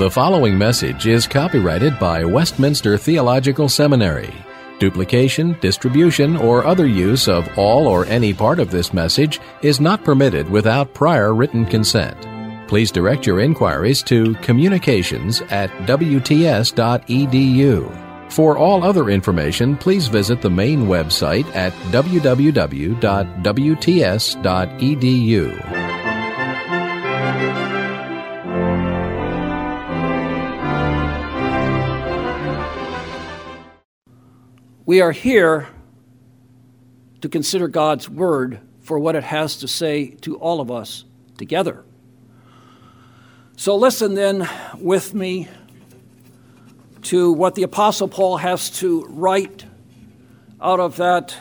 The following message is copyrighted by Westminster Theological Seminary. Duplication, distribution, or other use of all or any part of this message is not permitted without prior written consent. Please direct your inquiries to communications@wts.edu. For all other information, please visit the main website at www.wts.edu. We are here to consider God's Word for what it has to say to all of us together. So listen then with me to what the Apostle Paul has to write out of that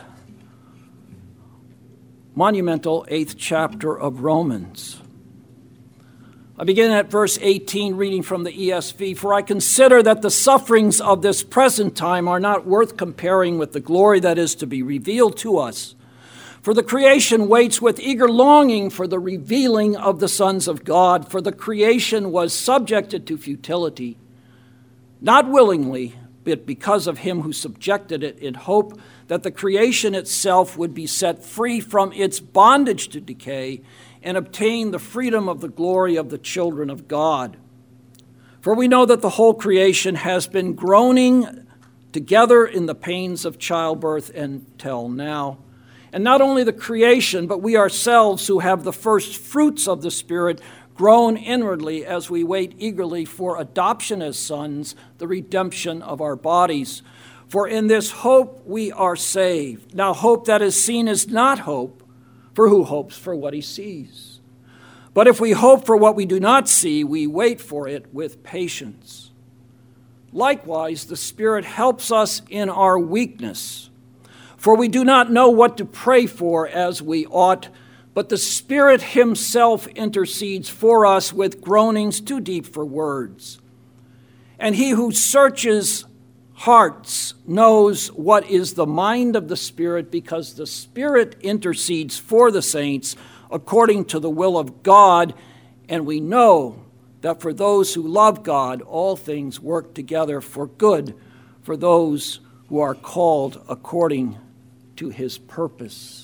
monumental 8th chapter of Romans. I begin at verse 18, reading from the ESV. For I consider that the sufferings of this present time are not worth comparing with the glory that is to be revealed to us. For the creation waits with eager longing for the revealing of the sons of God. For the creation was subjected to futility, not willingly, but because of him who subjected it, in hope that the creation itself would be set free from its bondage to decay and obtain the freedom of the glory of the children of God. For we know that the whole creation has been groaning together in the pains of childbirth until now. And not only the creation, but we ourselves who have the first fruits of the Spirit groan inwardly as we wait eagerly for adoption as sons, the redemption of our bodies. For in this hope we are saved. Now hope that is seen is not hope, for who hopes for what he sees? But if we hope for what we do not see, we wait for it with patience. Likewise, the Spirit helps us in our weakness. For we do not know what to pray for as we ought, but the Spirit himself intercedes for us with groanings too deep for words. And he who searches hearts knows what is the mind of the Spirit, because the Spirit intercedes for the saints according to the will of God. And we know that for those who love God, all things work together for good, for those who are called according to his purpose.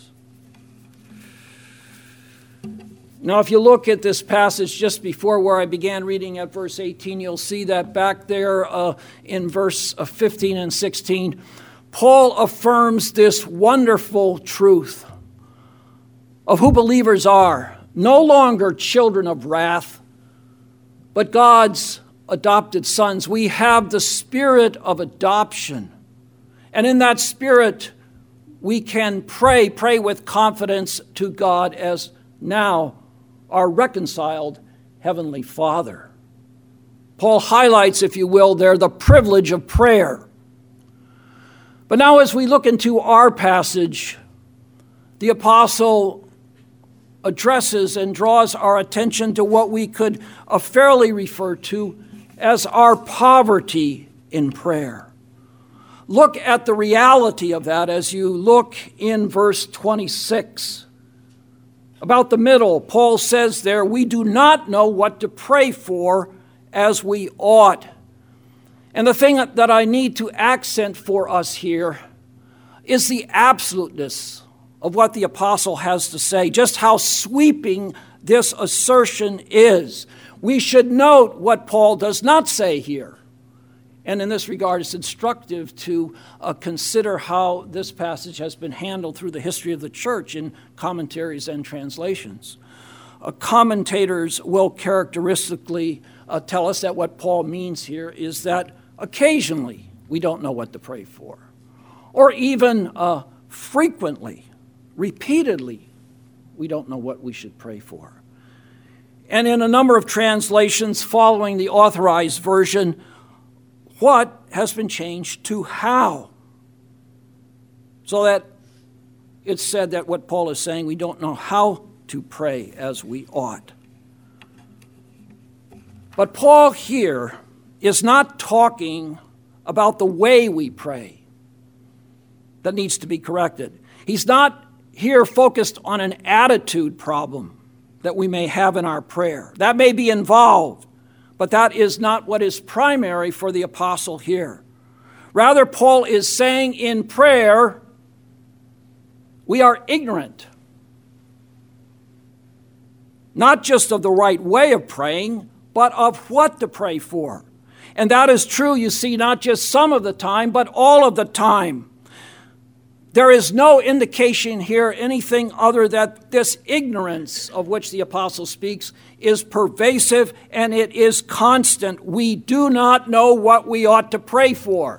Now, if you look at this passage just before where I began reading at verse 18, you'll see that back there in verse 15 and 16, Paul affirms this wonderful truth of who believers are. No longer children of wrath, but God's adopted sons. We have the spirit of adoption. And in that spirit, we can pray with confidence to God as now our reconciled Heavenly Father. Paul highlights, if you will, there the privilege of prayer. But now as we look into our passage, the apostle addresses and draws our attention to what we could fairly refer to as our poverty in prayer. Look at the reality of that as you look in verse 26. About the middle, Paul says there, we do not know what to pray for as we ought. And the thing that I need to accent for us here is the absoluteness of what the apostle has to say, just how sweeping this assertion is. We should note what Paul does not say here. And in this regard, it's instructive to consider how this passage has been handled through the history of the church in commentaries and translations. Commentators will characteristically tell us that what Paul means here is that occasionally we don't know what to pray for, or even frequently, repeatedly, we don't know what we should pray for. And in a number of translations following the Authorized Version, what has been changed to how? So that it's said that what Paul is saying, we don't know how to pray as we ought. But Paul here is not talking about the way we pray that needs to be corrected. He's not here focused on an attitude problem that we may have in our prayer. That may be involved, But that is not what is primary for the apostle here. Rather, Paul is saying in prayer, we are ignorant. Not just of the right way of praying, but of what to pray for. And that is true, you see, not just some of the time, but all of the time. There is no indication here anything other that this ignorance of which the apostle speaks is pervasive and it is constant. We do not know what we ought to pray for.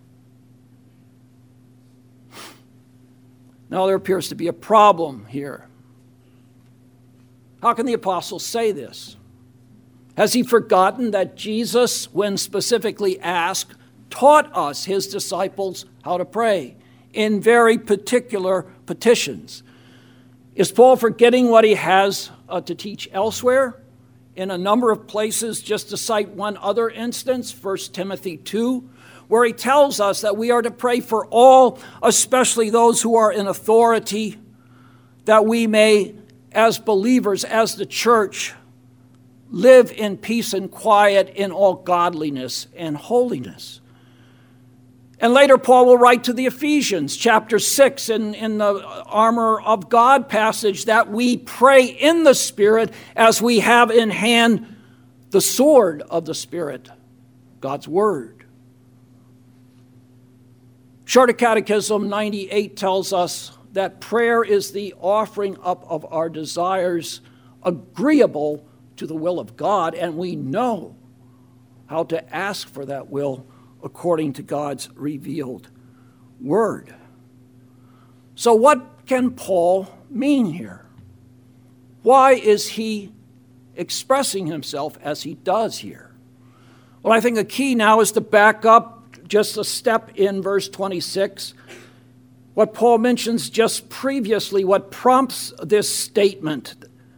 Now there appears to be a problem here. How can the apostle say this? Has he forgotten that Jesus, when specifically asked, taught us, his disciples, how to pray in very particular petitions? Is Paul forgetting what he has to teach elsewhere? In a number of places, just to cite one other instance, 1 Timothy 2, where he tells us that we are to pray for all, especially those who are in authority, that we may, as believers, as the church, live in peace and quiet in all godliness and holiness. And later Paul will write to the Ephesians, chapter 6, in the armor of God passage, that we pray in the Spirit as we have in hand the sword of the Spirit, God's Word. Shorter Catechism 98 tells us that prayer is the offering up of our desires agreeable to the will of God, and we know how to ask for that will according to God's revealed word. So what can Paul mean here? Why is he expressing himself as he does here? Well, I think a key now is to back up just a step in verse 26. What Paul mentions just previously, what prompts this statement,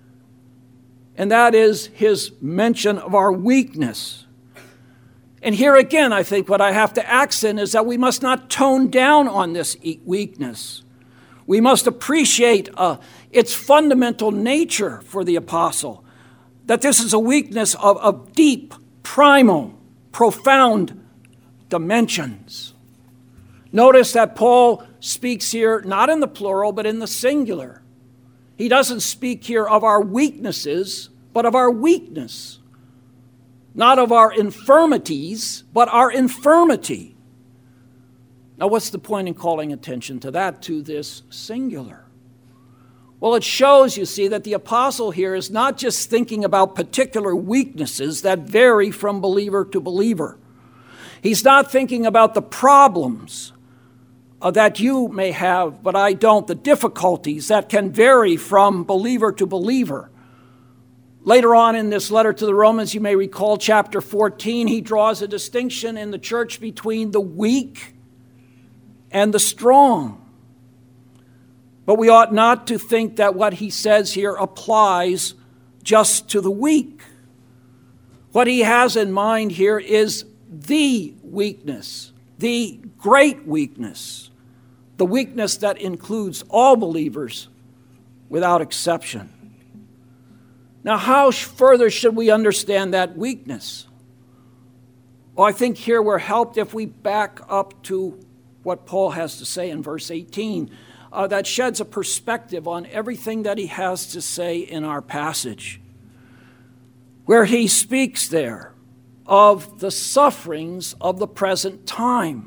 and that is his mention of our weakness. And here again, I think what I have to accent is that we must not tone down on this weakness. We must appreciate its fundamental nature for the apostle, that this is a weakness of deep, primal, profound dimensions. Notice that Paul speaks here not in the plural, but in the singular. He doesn't speak here of our weaknesses, but of our weakness. Not of our infirmities, but our infirmity. Now, what's the point in calling attention to that, to this singular? Well, it shows, you see, that the apostle here is not just thinking about particular weaknesses that vary from believer to believer. He's not thinking about the problems that you may have, but I don't, the difficulties that can vary from believer to believer. Later on in this letter to the Romans, you may recall chapter 14, he draws a distinction in the church between the weak and the strong. But we ought not to think that what he says here applies just to the weak. What he has in mind here is the weakness, the great weakness, the weakness that includes all believers without exception. Now, how further should we understand that weakness? Well, I think here we're helped if we back up to what Paul has to say in verse 18. That sheds a perspective on everything that he has to say in our passage, where he speaks there of the sufferings of the present time.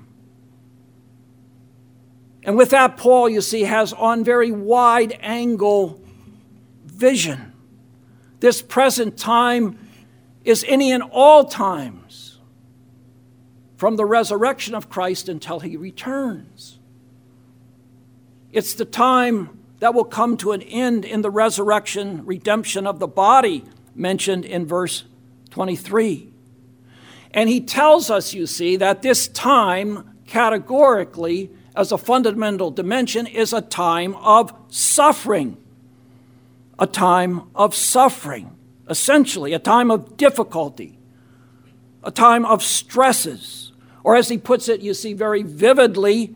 And with that, Paul, you see, has on very wide angle vision. This present time is any and all times, from the resurrection of Christ until he returns. It's the time that will come to an end in the resurrection, redemption of the body, mentioned in verse 23. And he tells us, you see, that this time, categorically, as a fundamental dimension, is a time of suffering. A time of suffering, essentially, a time of difficulty, a time of stresses. Or as he puts it, you see very vividly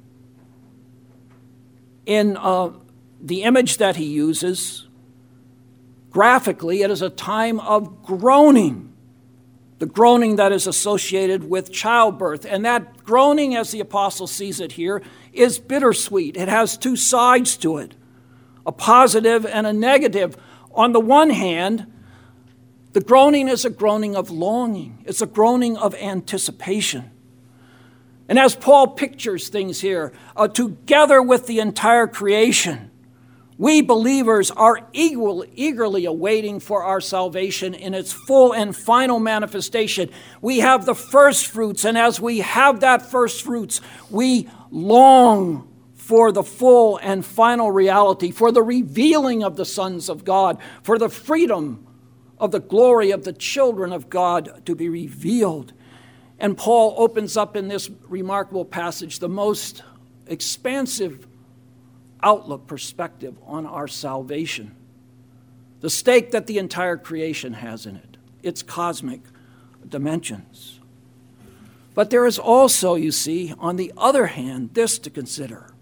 in the image that he uses, graphically, it is a time of groaning the groaning that is associated with childbirth. And that groaning, as the apostle sees it here, is bittersweet. It has two sides to it, a positive and a negative. On the one hand, the groaning is a groaning of longing. It's a groaning of anticipation. And as Paul pictures things here, together with the entire creation, we believers are eagerly awaiting for our salvation in its full and final manifestation. We have the first fruits, and as we have that first fruits, we long for the full and final reality, for the revealing of the sons of God, for the freedom of the glory of the children of God to be revealed. And Paul opens up in this remarkable passage the most expansive outlook, perspective on our salvation, the stake that the entire creation has in it, its cosmic dimensions. But there is also, you see, on the other hand, this to consider,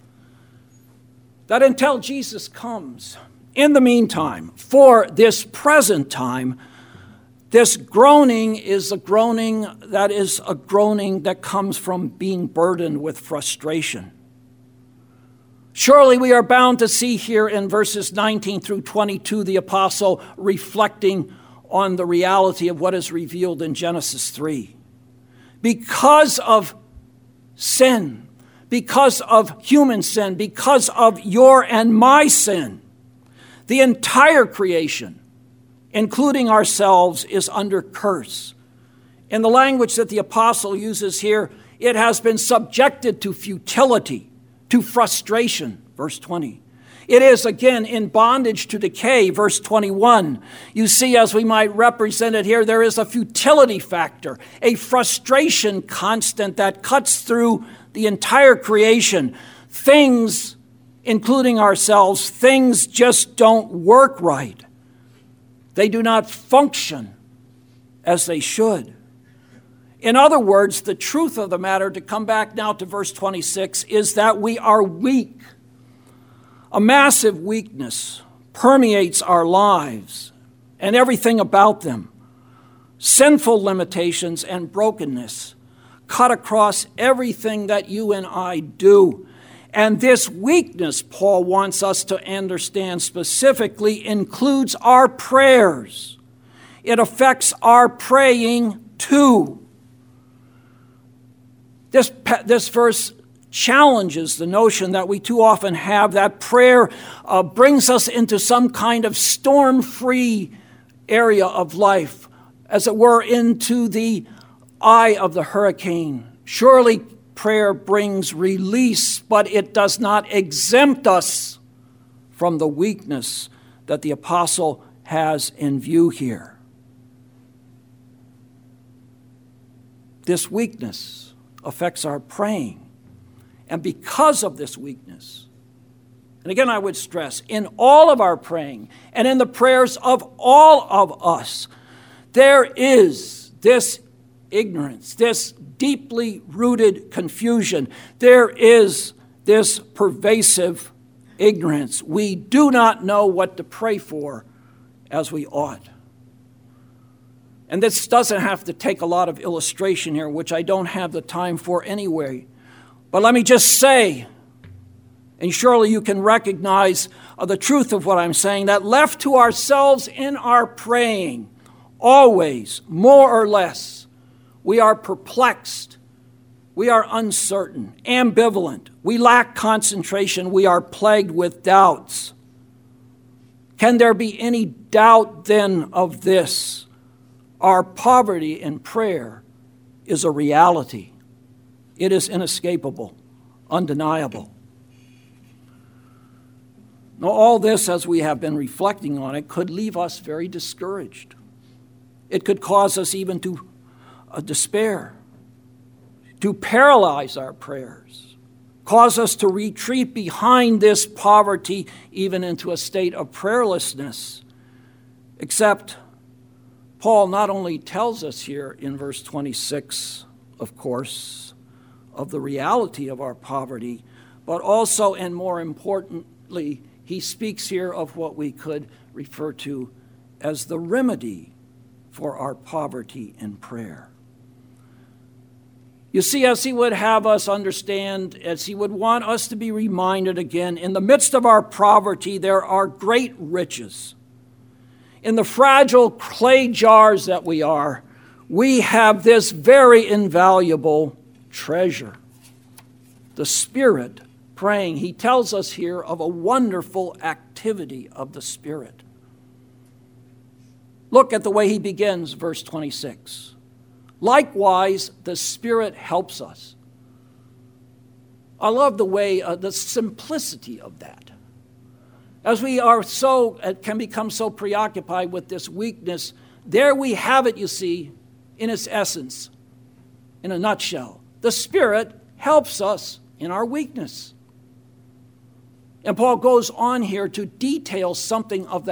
that until Jesus comes, in the meantime, for this present time, this groaning is a groaning that comes from being burdened with frustration. Surely we are bound to see here in verses 19 through 22 the apostle reflecting on the reality of what is revealed in Genesis 3. Because of sin, because of human sin, because of your and my sin, the entire creation, including ourselves, is under curse. In the language that the apostle uses here, it has been subjected to futility, to frustration, verse 20. It is, again, in bondage to decay, verse 21. You see, as we might represent it here, there is a futility factor, a frustration constant that cuts through the entire creation. Things, including ourselves, things just don't work right. They do not function as they should. In other words, the truth of the matter, to come back now to verse 26, is that we are weak. A massive weakness permeates our lives and everything about them. Sinful limitations and brokenness cut across everything that you and I do. And this weakness, Paul wants us to understand specifically, includes our prayers. It affects our praying too. This verse challenges the notion that we too often have that prayer brings us into some kind of storm-free area of life, as it were, into the eye of the hurricane. Surely prayer brings release, but it does not exempt us from the weakness that the apostle has in view here. This weakness affects our praying. And because of this weakness, and again I would stress, in all of our praying and in the prayers of all of us, there is this ignorance, this deeply rooted confusion. There is this pervasive ignorance. We do not know what to pray for as we ought. And this doesn't have to take a lot of illustration here, which I don't have the time for anyway. But let me just say, and surely you can recognize the truth of what I'm saying, that left to ourselves in our praying, always, more or less, we are perplexed, we are uncertain, ambivalent, we lack concentration, we are plagued with doubts. Can there be any doubt then of this? Our poverty in prayer is a reality. It is inescapable, undeniable. Now, all this, as we have been reflecting on it, could leave us very discouraged. It could cause us even to despair, to paralyze our prayers, cause us to retreat behind this poverty, even into a state of prayerlessness. Except Paul not only tells us here in verse 26, of course, of the reality of our poverty, but also, and more importantly, he speaks here of what we could refer to as the remedy for our poverty in prayer. You see, as he would have us understand, as he would want us to be reminded again, in the midst of our poverty, there are great riches. In the fragile clay jars that we are, we have this very invaluable treasure. The Spirit praying. He tells us here of a wonderful activity of the Spirit. Look at the way he begins, verse 26. Likewise, the Spirit helps us. I love the way, the simplicity of that. As we are can become so preoccupied with this weakness, there we have it, you see, in its essence, in a nutshell. The Spirit helps us in our weakness. And Paul goes on here to detail something of that.